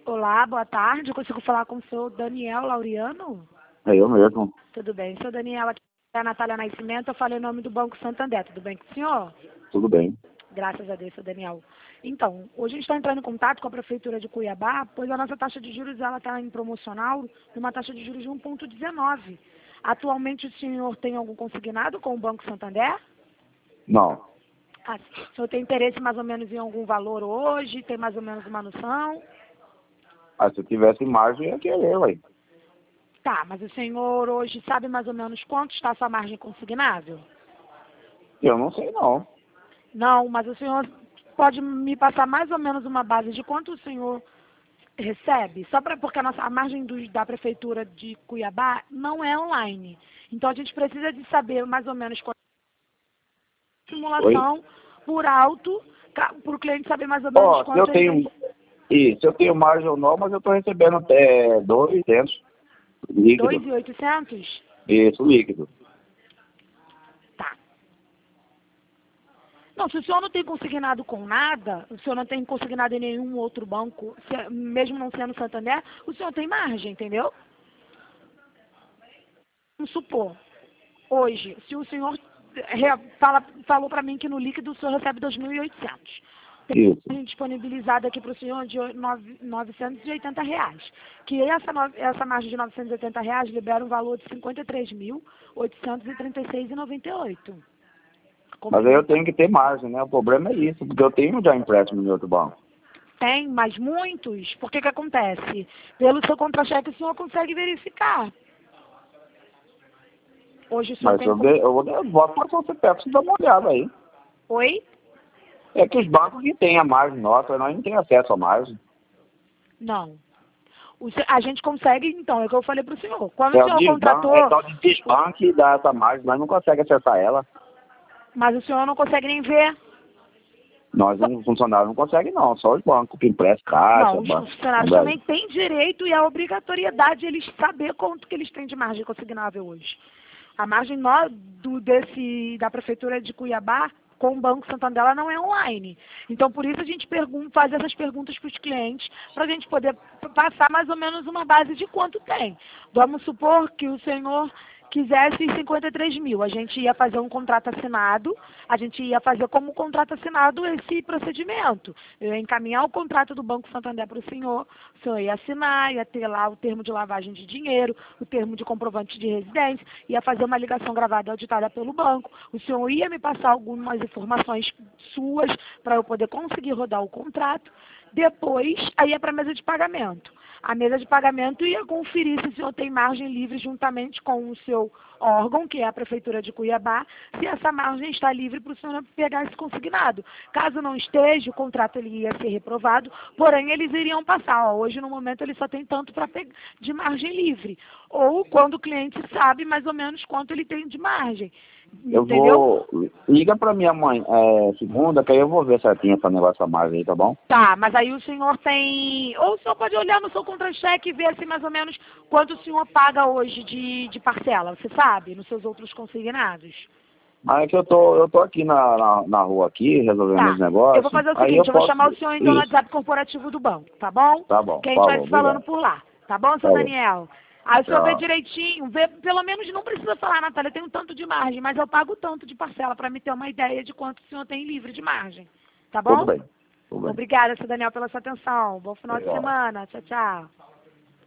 Olá, boa tarde. Eu consigo falar com o senhor Daniel Laureano? É eu mesmo. Tudo bem. Senhor Daniel, aqui é a Natália Nascimento. Eu falei o nome do Banco Santander. Tudo bem com o senhor? Tudo bem. Graças a Deus, senhor Daniel. Então, hoje a gente está entrando em contato com a Prefeitura de Cuiabá, pois a nossa taxa de juros está em promocional, numa taxa de juros de 1,19. Atualmente o senhor tem algum consignado com o Banco Santander? Não. Ah, o senhor tem interesse mais ou menos em algum valor hoje? Tem mais ou menos uma noção? Se eu tivesse margem, eu ia querer, ué. Tá, mas o senhor hoje sabe mais ou menos quanto está a sua margem consignável? Eu não sei, não. Não, mas o senhor pode me passar mais ou menos uma base de quanto o senhor recebe? Porque a margem da Prefeitura de Cuiabá não é online. Então a gente precisa de saber mais ou menos qual é a Oi? simulação por alto, para o cliente saber mais ou menos Se eu quanto ele tenho... Isso, eu tenho margem ou não, mas eu estou recebendo até 200 líquido. 2.800? Isso, líquido. Tá. Não, se o senhor não tem consignado com nada, o senhor não tem consignado em nenhum outro banco, mesmo não sendo Santander, o senhor tem margem, entendeu? Vamos supor, hoje, se o senhor falou para mim que no líquido o senhor recebe 2.800. Tem Isso. margem disponibilizada aqui para o senhor de R$ 980. Que essa margem de R$ 980 libera um valor de R$ 53.836,98. Mas aí eu tenho que ter margem, né? O problema é isso, porque eu tenho já empréstimo em outro banco. Tem, mas muitos. Por que que acontece? Pelo seu contra-cheque o senhor consegue verificar. Hoje o senhor Mas tem... eu vou passar o CPF, você dá uma olhada aí. Oi? É que os bancos que têm a margem nossa, nós não temos acesso à margem. Não. A gente consegue, então, é o que eu falei para o senhor. Quando o senhor contratou... É tal de desbanque e dá essa margem, nós não conseguimos acessar ela. Mas o senhor não consegue nem ver. Nós, os funcionários, não conseguem não, só os bancos que emprestam caixa, Não, os banco. funcionários também têm direito e a obrigatoriedade de eles saber quanto que eles têm de margem consignável hoje. A margem da Prefeitura de Cuiabá com o Banco Santander ela não é online. Então, por isso a gente faz essas perguntas para os clientes, para a gente poder passar mais ou menos uma base de quanto tem. Vamos supor que o senhor quisesse 53 mil, a gente ia fazer um contrato assinado, a gente ia fazer como contrato assinado esse procedimento. Eu ia encaminhar o contrato do Banco Santander para o senhor ia assinar, ia ter lá o termo de lavagem de dinheiro, o termo de comprovante de residência, ia fazer uma ligação gravada e auditada pelo banco, o senhor ia me passar algumas informações suas para eu poder conseguir rodar o contrato, depois aí ia para a mesa de pagamento. A mesa de pagamento ia conferir se o senhor tem margem livre juntamente com o seu órgão, que é a Prefeitura de Cuiabá, se essa margem está livre para o senhor pegar esse consignado. Caso não esteja, o contrato ele ia ser reprovado, porém eles iriam passar. Hoje, no momento, ele só tem tanto de margem livre. Ou quando o cliente sabe mais ou menos quanto ele tem de margem. Entendeu? Liga para minha mãe, segunda, que aí eu vou ver certinho esse negócio da margem aí, tá bom? Tá, mas aí o senhor tem... Ou o senhor pode olhar no seu contra-cheque e ver assim mais ou menos quanto o senhor paga hoje de parcela, você sabe? Nos seus outros consignados. Mas é que eu tô aqui na rua aqui, resolvendo Tá, os negócios. eu vou fazer o Aí seguinte, eu vou posso... chamar o senhor então no Isso, WhatsApp corporativo do banco, tá bom? tá bom, Que a gente vai falou, se falando obrigado. por lá. Tá bom, seu Falou, Daniel? Aí o senhor vê tchau. direitinho, pelo menos não precisa falar, Natália, eu tenho tanto de margem, mas eu pago tanto de parcela para me ter uma ideia de quanto o senhor tem livre de margem. Tá Tudo bom? bem, tudo bem. Obrigada, seu Daniel, pela sua atenção. Bom final de Obrigado. semana. Tchau, tchau.